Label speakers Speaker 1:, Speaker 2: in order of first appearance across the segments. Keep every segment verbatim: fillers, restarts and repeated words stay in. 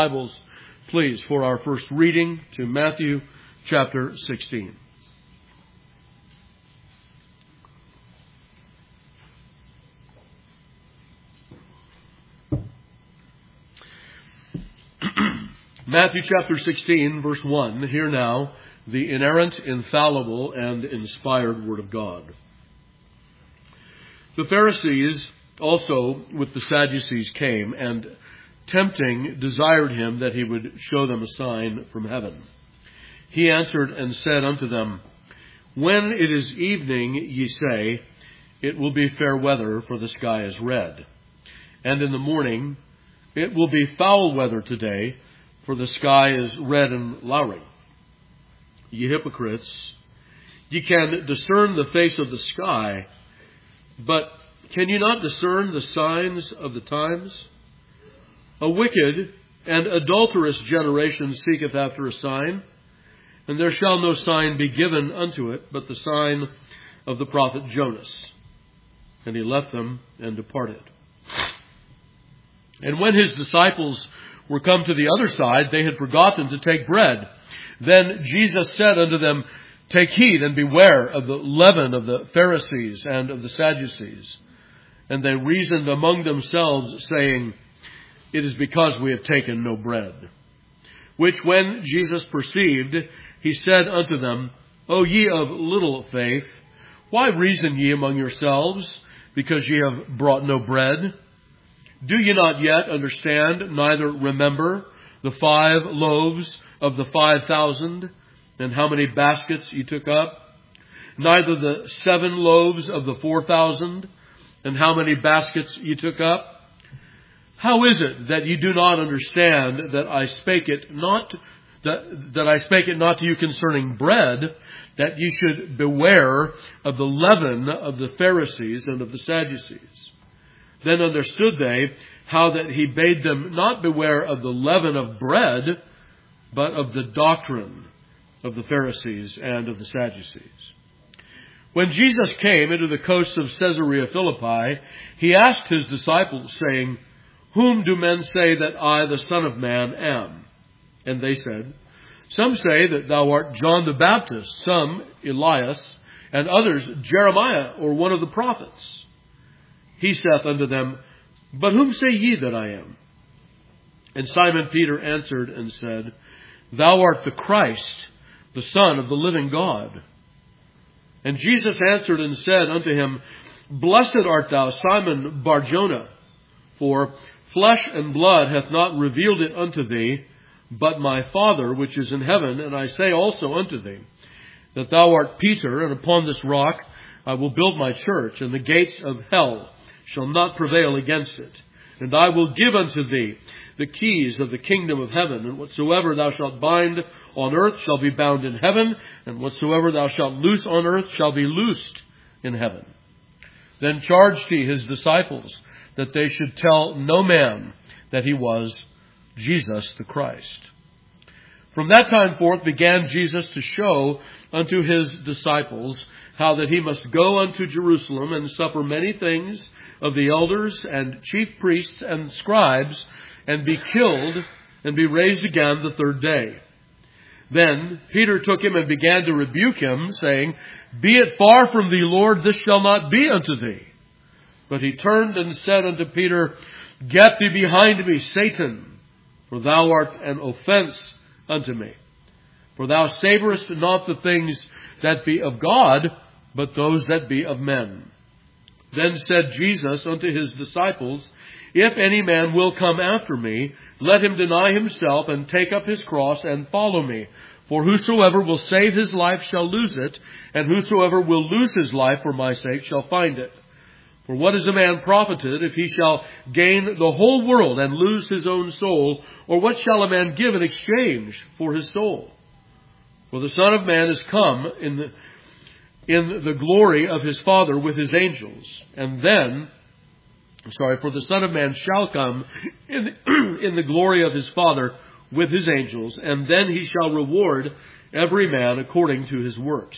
Speaker 1: Bibles, please, for our first reading to Matthew chapter sixteen. Matthew chapter sixteen, verse one. Hear now the inerrant, infallible, and inspired Word of God. The Pharisees also with the Sadducees came, and tempting desired him that he would show them a sign from heaven. He answered and said unto them, When it is evening, ye say, It will be fair weather, for the sky is red. And in the morning, It will be foul weather today, for the sky is red and lowry. Ye hypocrites, ye can discern the face of the sky, but can ye not discern the signs of the times? A wicked and adulterous generation seeketh after a sign, and there shall no sign be given unto it, but the sign of the prophet Jonas. And he left them and departed. And when his disciples were come to the other side, they had forgotten to take bread. Then Jesus said unto them, Take heed and beware of the leaven of the Pharisees and of the Sadducees. And they reasoned among themselves, saying, It is because we have taken no bread. Which when Jesus perceived, he said unto them, O ye of little faith, why reason ye among yourselves, because ye have brought no bread? Do ye not yet understand, neither remember the five loaves of the five thousand, and how many baskets ye took up? Neither the seven loaves of the four thousand, and how many baskets ye took up? How is it that you do not understand that I spake it not that, that I spake it not to you concerning bread, that ye should beware of the leaven of the Pharisees and of the Sadducees? Then understood they how that he bade them not beware of the leaven of bread, but of the doctrine of the Pharisees and of the Sadducees. When Jesus came into the coast of Caesarea Philippi, he asked his disciples, saying, Whom do men say that I, the Son of Man, am? And they said, Some say that thou art John the Baptist, some Elias, and others Jeremiah, or one of the prophets. He saith unto them, But whom say ye that I am? And Simon Peter answered and said, Thou art the Christ, the Son of the living God. And Jesus answered and said unto him, Blessed art thou, Simon Bar-Jonah, for flesh and blood hath not revealed it unto thee, but my Father which is in heaven. And I say also unto thee, that thou art Peter, and upon this rock I will build my church, and the gates of hell shall not prevail against it. And I will give unto thee the keys of the kingdom of heaven, and whatsoever thou shalt bind on earth shall be bound in heaven, and whatsoever thou shalt loose on earth shall be loosed in heaven. Then charged he his disciples that they should tell no man that he was Jesus the Christ. From that time forth began Jesus to show unto his disciples how that he must go unto Jerusalem and suffer many things of the elders and chief priests and scribes, and be killed, and be raised again the third day. Then Peter took him and began to rebuke him, saying, Be it far from thee, Lord, this shall not be unto thee. But he turned and said unto Peter, Get thee behind me, Satan, for thou art an offense unto me. For thou savorest not the things that be of God, but those that be of men. Then said Jesus unto his disciples, If any man will come after me, let him deny himself, and take up his cross, and follow me. For whosoever will save his life shall lose it, and whosoever will lose his life for my sake shall find it. For what is a man profited if he shall gain the whole world and lose his own soul? Or what shall a man give in exchange for his soul? For the Son of Man is come in the in the glory of his Father with his angels. And then, sorry, for the Son of Man shall come in the, in the glory of his Father with his angels. And then he shall reward every man according to his works.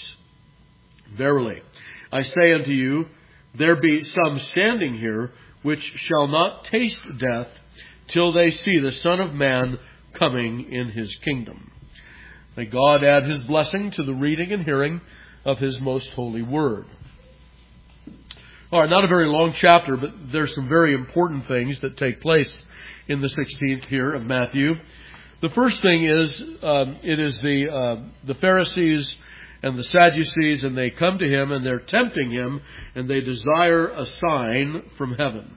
Speaker 1: Verily, I say unto you, there be some standing here which shall not taste death till they see the Son of Man coming in His kingdom. May God add His blessing to the reading and hearing of His most holy word. All right, not a very long chapter, but there's some very important things that take place in the sixteenth here of Matthew. The first thing is, um, it is the uh, the Pharisees and the Sadducees, and they come to Him and they're tempting Him, and they desire a sign from heaven.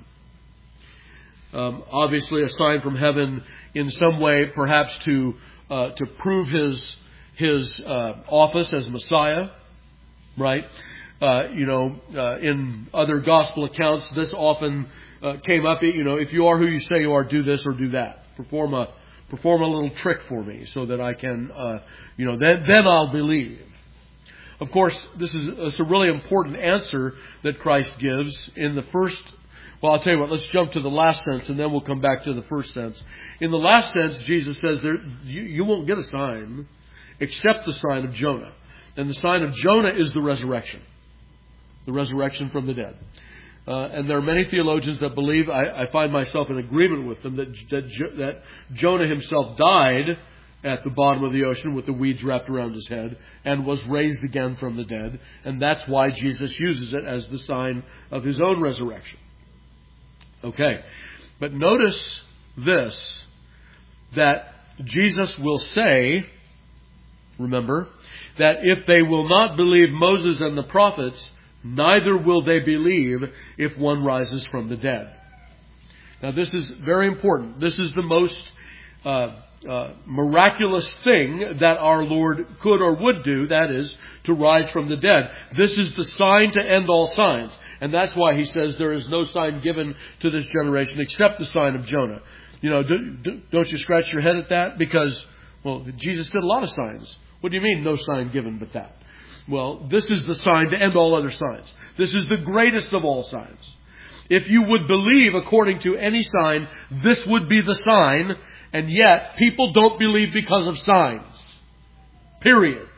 Speaker 1: Um, obviously, a sign from heaven in some way, perhaps to uh, to prove His His uh, office as Messiah, right? Uh, you know, uh, in other gospel accounts, this often uh, came up. You know, if you are who you say you are, do this or do that. Perform a perform a little trick for me, so that I can, uh, you know, then then I'll believe. Of course, this is it's a really important answer that Christ gives in the first. Well, I'll tell you what. Let's jump to the last sense, and then we'll come back to the first sense. In the last sense, Jesus says there you, you won't get a sign except the sign of Jonah, and the sign of Jonah is the resurrection. The resurrection from the dead. Uh, and there are many theologians that believe, I, I find myself in agreement with them, that, that, that Jonah himself died at the bottom of the ocean with the weeds wrapped around his head and was raised again from the dead. And that's why Jesus uses it as the sign of His own resurrection. Okay. But notice this, that Jesus will say, remember, that if they will not believe Moses and the prophets, neither will they believe if one rises from the dead. Now, this is very important. This is the most uh, uh, miraculous thing that our Lord could or would do, that is, to rise from the dead. This is the sign to end all signs. And that's why He says there is no sign given to this generation except the sign of Jonah. You know, do, do, don't you scratch your head at that? Because, well, Jesus did a lot of signs. What do you mean, no sign given but that? Well, this is the sign to end all other signs. This is the greatest of all signs. If you would believe according to any sign, this would be the sign, and yet people don't believe because of signs. Period.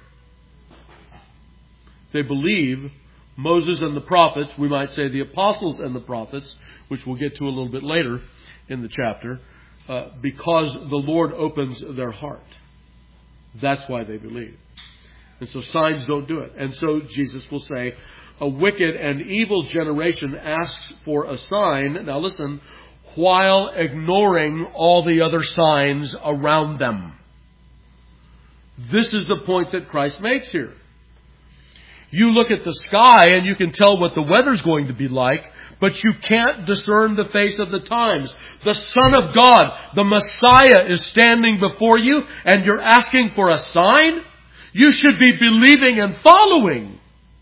Speaker 1: They believe Moses and the prophets, we might say the apostles and the prophets, which we'll get to a little bit later in the chapter, uh, because the Lord opens their heart. That's why they believe. And so signs don't do it. And so Jesus will say, a wicked and evil generation asks for a sign, now listen, while ignoring all the other signs around them. This is the point that Christ makes here. You look at the sky and you can tell what the weather's going to be like, but you can't discern the face of the times. The Son of God, the Messiah, is standing before you and you're asking for a sign? You should be believing and following.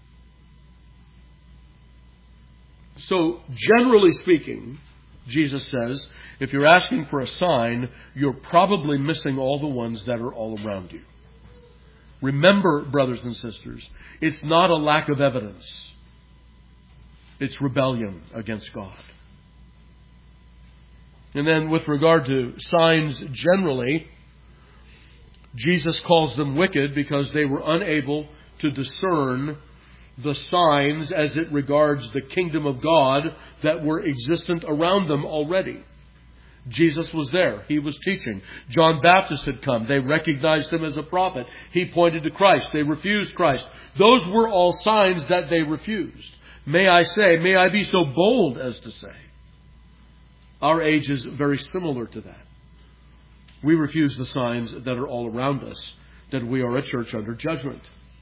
Speaker 1: So, generally speaking, Jesus says, if you're asking for a sign, you're probably missing all the ones that are all around you. Remember, brothers and sisters, it's not a lack of evidence. It's rebellion against God. And then with regard to signs generally, Jesus calls them wicked because they were unable to discern the signs as it regards the kingdom of God that were existent around them already. Jesus was there. He was teaching. John Baptist had come. They recognized him as a prophet. He pointed to Christ. They refused Christ. Those were all signs that they refused. May I say, may I be so bold as to say, our age is very similar to that. We refuse the signs that are all around us, that we are a church under judgment.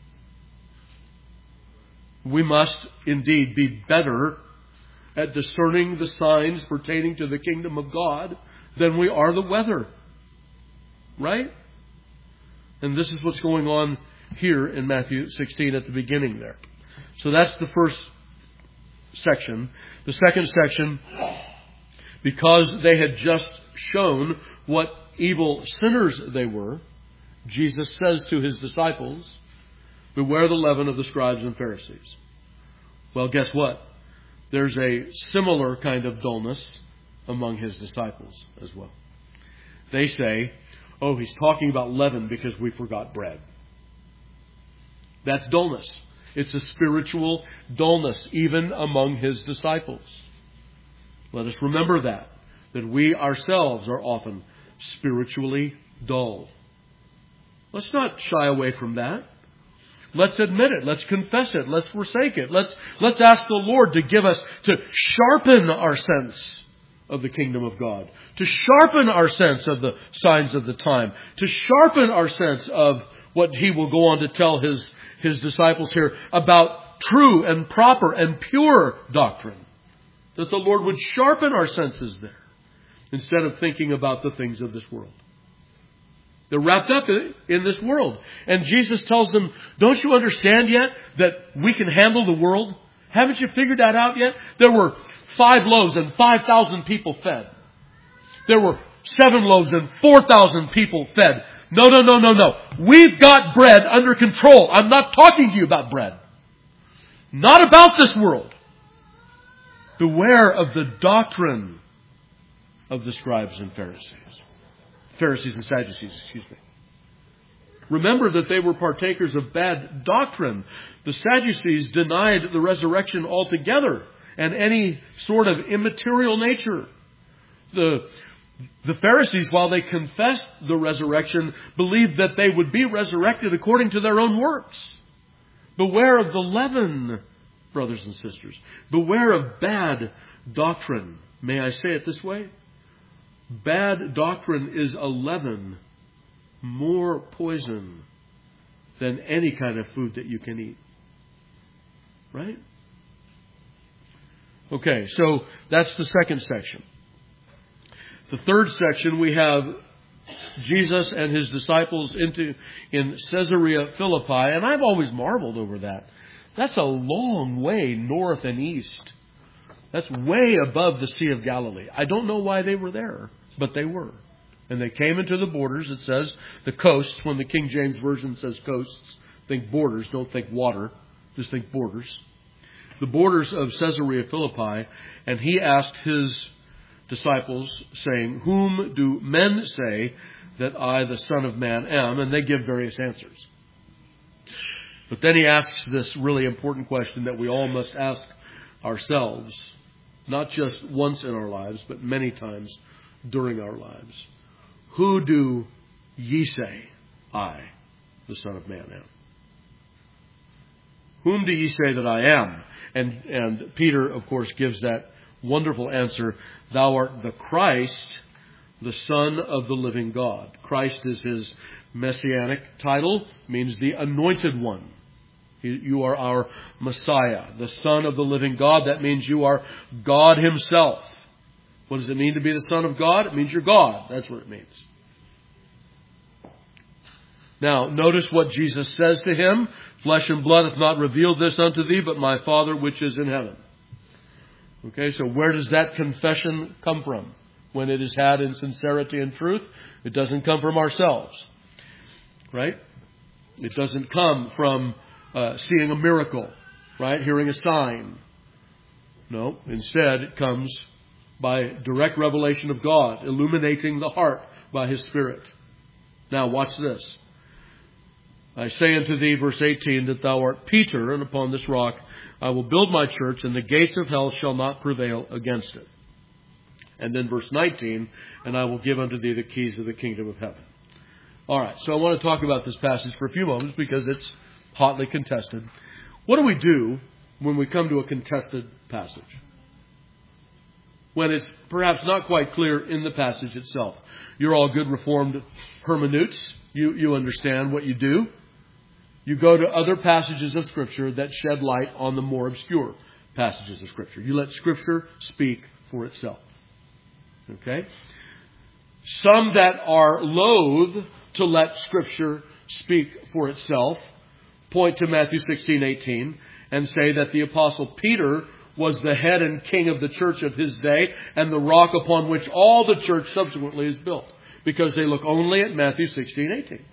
Speaker 1: We must indeed be better at discerning the signs pertaining to the kingdom of God than we are the weather. Right? And this is what's going on here in Matthew sixteen at the beginning there. So that's the first section. The second section, because they had just shown what evil sinners they were, Jesus says to His disciples, beware the leaven of the scribes and Pharisees. Well, guess what? There's a similar kind of dullness among His disciples as well. They say, oh, He's talking about leaven because we forgot bread. That's dullness. It's a spiritual dullness even among His disciples. Let us remember that, that we ourselves are often spiritually dull. Let's not shy away from that. Let's admit it. Let's confess it. Let's forsake it. Let's, let's ask the Lord to give us, to sharpen our sense of the kingdom of God, to sharpen our sense of the signs of the time, to sharpen our sense of what He will go on to tell His, His disciples here about true and proper and pure doctrine. That the Lord would sharpen our senses there instead of thinking about the things of this world. They're wrapped up in this world. And Jesus tells them, don't you understand yet that we can handle the world? Haven't you figured that out yet? There were five loaves and five thousand people fed. There were seven loaves and four thousand people fed. No, no, no, no, no. We've got bread under control. I'm not talking to you about bread. Not about this world. Beware of the doctrine of the scribes and Pharisees. Pharisees and Sadducees, excuse me. Remember that they were partakers of bad doctrine. The Sadducees denied the resurrection altogether and any sort of immaterial nature. The, the Pharisees, while they confessed the resurrection, believed that they would be resurrected according to their own works. Beware of the leaven, brothers and sisters. Beware of bad doctrine. May I say it this way? Bad doctrine is a leaven, more poison than any kind of food that you can eat. Right? Okay, so that's the second section. The third section, we have Jesus and His disciples into in Caesarea Philippi, and I've always marveled over that. That's a long way north and east. That's way above the Sea of Galilee. I don't know why they were there, but they were. And they came into the borders. It says the coasts. When the King James Version says coasts, think borders. Don't think water. Just think borders. The borders of Caesarea Philippi. And He asked His disciples, saying, whom do men say that I, the Son of Man, am? And they give various answers. But then He asks this really important question that we all must ask ourselves. Not just once in our lives, but many times during our lives. Who do ye say I, the Son of Man, am? Whom do ye say that I am? And, and Peter, of course, gives that wonderful answer. Thou art the Christ, the Son of the living God. Christ is His messianic title, means the anointed one. You are our Messiah, the Son of the living God. That means you are God Himself. What does it mean to be the Son of God? It means you're God. That's what it means. Now, notice what Jesus says to him. Flesh and blood hath not revealed this unto thee, but my Father which is in heaven. Okay, so where does that confession come from? When it is had in sincerity and truth, it doesn't come from ourselves. Right? It doesn't come from uh, seeing a miracle. Right? Hearing a sign. No, instead it comes by direct revelation of God, illuminating the heart by His Spirit. Now watch this. I say unto thee, verse eighteen, that thou art Peter, and upon this rock I will build my church, and the gates of hell shall not prevail against it. And then verse nineteen, and I will give unto thee the keys of the kingdom of heaven. All right, so I want to talk about this passage for a few moments because it's hotly contested. What do we do when we come to a contested passage? When it's perhaps not quite clear in the passage itself. You're all good Reformed hermeneutes. You, you understand what you do. You go to other passages of Scripture that shed light on the more obscure passages of Scripture. You let Scripture speak for itself. Okay? Some that are loath to let Scripture speak for itself point to Matthew sixteen eighteen and say that the Apostle Peter was the head and king of the church of his day and the rock upon which all the church subsequently is built. Because they look only at Matthew sixteen eighteen.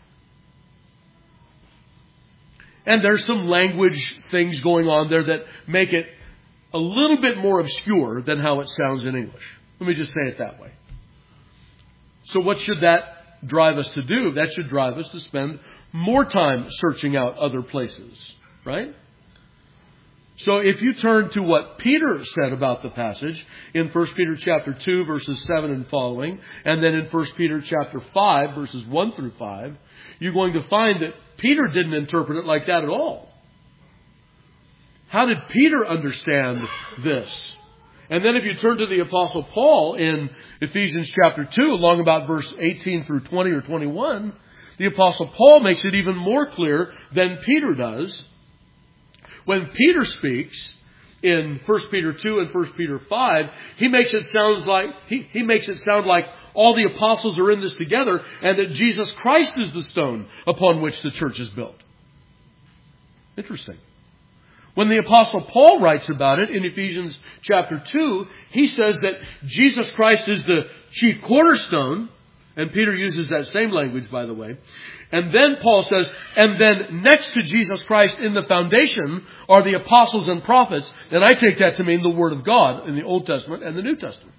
Speaker 1: And there's some language things going on there that make it a little bit more obscure than how it sounds in English. Let me just say it that way. So what should that drive us to do? That should drive us to spend more time searching out other places, right? So if you turn to what Peter said about the passage in First Peter chapter two, verses seven and following, and then in First Peter chapter five, verses one through five, you're going to find that Peter didn't interpret it like that at all. How did Peter understand this? And then if you turn to the Apostle Paul in Ephesians chapter two, along about verse eighteen through twenty or twenty-one, the Apostle Paul makes it even more clear than Peter does. When Peter speaks in First Peter two and First Peter five, he makes it sounds like he, he makes it sound like all the apostles are in this together, and that Jesus Christ is the stone upon which the church is built. Interesting. When the Apostle Paul writes about it in Ephesians chapter two, he says that Jesus Christ is the chief cornerstone, and Peter uses that same language, by the way. And then Paul says, and then next to Jesus Christ in the foundation are the apostles and prophets. And I take that to mean the Word of God in the Old Testament and the New Testament.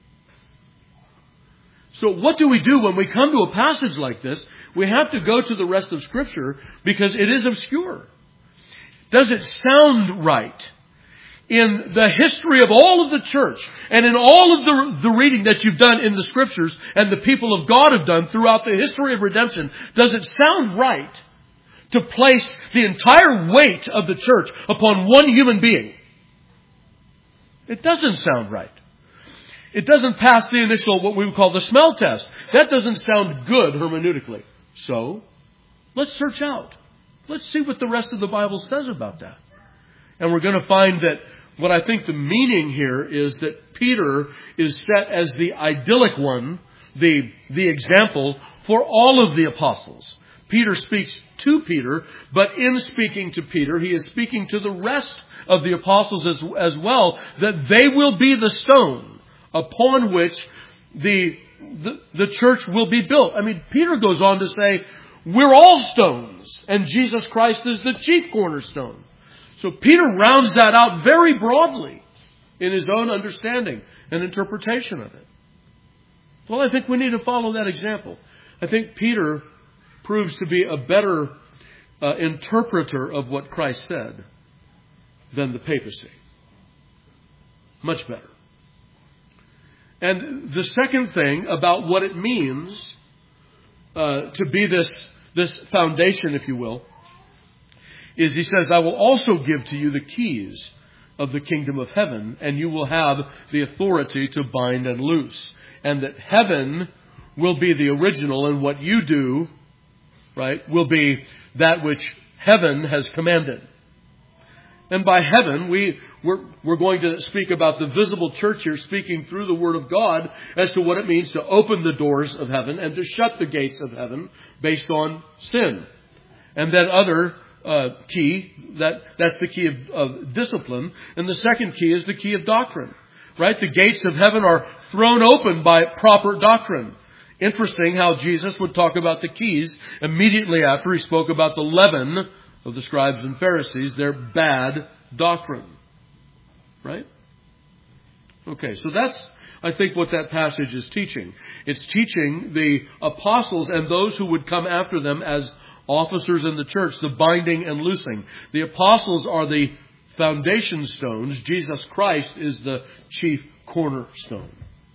Speaker 1: So what do we do when we come to a passage like this? We have to go to the rest of Scripture because it is obscure. Does it sound right? In the history of all of the church and in all of the, the reading that you've done in the Scriptures and the people of God have done throughout the history of redemption, does it sound right to place the entire weight of the church upon one human being? It doesn't sound right. It doesn't pass the initial, what we would call the smell test. That doesn't sound good hermeneutically. So, let's search out. Let's see what the rest of the Bible says about that. And we're going to find that what I think the meaning here is that Peter is set as the idyllic one, the, the example for all of the apostles. Peter speaks to Peter, but in speaking to Peter, he is speaking to the rest of the apostles as, as well, that they will be the stone upon which the, the, the church will be built. I mean, Peter goes on to say, we're all stones, and Jesus Christ is the chief cornerstone. So Peter rounds that out very broadly in his own understanding and interpretation of it. Well, I think we need to follow that example. I think Peter proves to be a better uh, interpreter of what Christ said than the papacy. Much better. And the second thing about what it means uh, to be this, this foundation, if you will, is he says, I will also give to you the keys of the kingdom of heaven, and you will have the authority to bind and loose. And that heaven will be the original, and what you do, right, will be that which heaven has commanded. And by heaven, we, we're, we're going to speak about the visible church here, speaking through the Word of God as to what it means to open the doors of heaven and to shut the gates of heaven based on sin. And that other Uh, key, that, that's the key of, of discipline. And the second key is the key of doctrine. Right? The gates of heaven are thrown open by proper doctrine. Interesting how Jesus would talk about the keys immediately after he spoke about the leaven of the scribes and Pharisees, their bad doctrine. Right? Okay, so that's, I think, what that passage is teaching. It's teaching the apostles and those who would come after them as officers in the church, the binding and loosing. The apostles are the foundation stones. Jesus Christ is the chief cornerstone.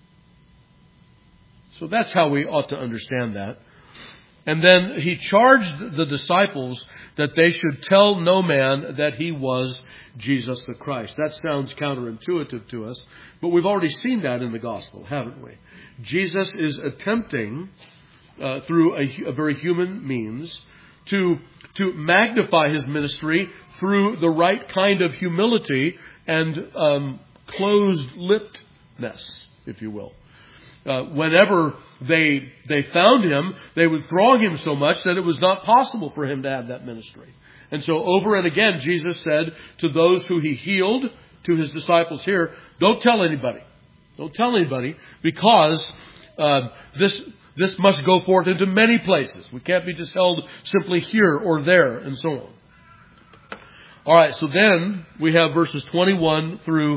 Speaker 1: So that's how we ought to understand that. And then he charged the disciples that they should tell no man that he was Jesus the Christ. That sounds counterintuitive to us, but we've already seen that in the gospel, haven't we? Jesus is attempting, uh, through a, a very human means, to, to magnify his ministry through the right kind of humility and um, closed-lippedness, if you will. Uh, whenever they they found him, they would throng him so much that it was not possible for him to have that ministry. And so over and again, Jesus said to those who he healed, to his disciples here, don't tell anybody. Don't tell anybody, because uh, this this must go forth into many places. We can't be just held simply here or there, and so on. All right, so then we have verses twenty-one through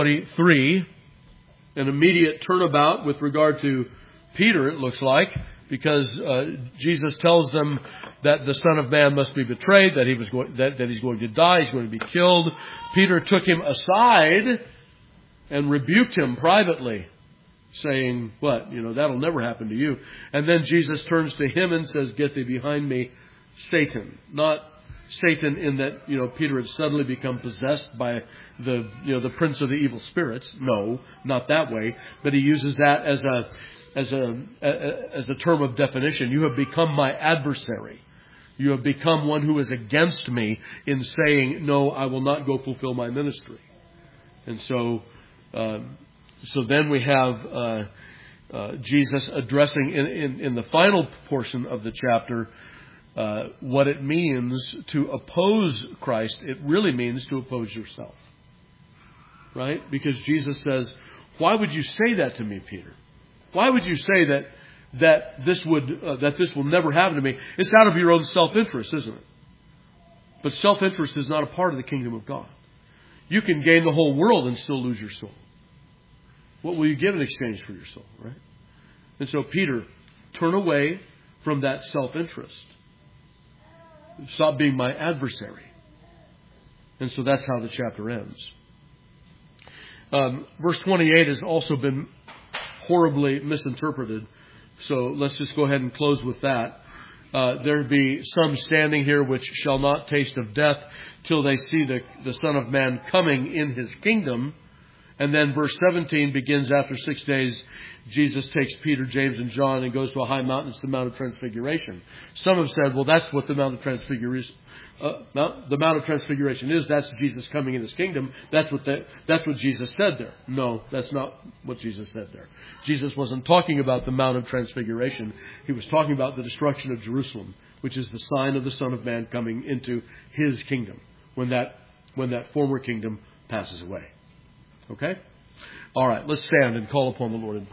Speaker 1: twenty-three. An immediate turnabout with regard to Peter, it looks like, because uh, Jesus tells them that the Son of Man must be betrayed, that he was going, that, that he's going to die, he's going to be killed. Peter took him aside and rebuked him privately, saying, what? You know, that'll never happen to you. And then Jesus turns to him and says, get thee behind me, Satan. Not Satan in that, you know, Peter had suddenly become possessed by the, you know, the prince of the evil spirits. No, not that way. But he uses that as a, as a, as a term of definition. You have become my adversary. You have become one who is against me in saying, no, I will not go fulfill my ministry. And so, uh, so then we have uh, uh, Jesus addressing in, in, in the final portion of the chapter uh, what it means to oppose Christ. It really means to oppose yourself, right? Because Jesus says, "Why would you say that to me, Peter? Why would you say that that this would uh, that this will never happen to me? It's out of your own self-interest, isn't it? But self-interest is not a part of the kingdom of God. You can gain the whole world and still lose your soul. What will you give in exchange for your soul, right?" And so, Peter, turn away from that self-interest. Stop being my adversary. And so that's how the chapter ends. Um, verse twenty-eight has also been horribly misinterpreted. So let's just go ahead and close with that. Uh, there be some standing here which shall not taste of death till they see the, the Son of Man coming in his kingdom. And then verse seventeen begins, after six days, Jesus takes Peter, James, and John and goes to a high mountain. It's the Mount of Transfiguration. Some have said, well, that's what the Mount of Transfiguration, uh, Mount, the Mount of Transfiguration is. That's Jesus coming in his kingdom. That's what the, that's what Jesus said there. No, that's not what Jesus said there. Jesus wasn't talking about the Mount of Transfiguration. He was talking about the destruction of Jerusalem, which is the sign of the Son of Man coming into his kingdom when that, when that former kingdom passes away. Okay? All right, let's stand and call upon the Lord in prayer.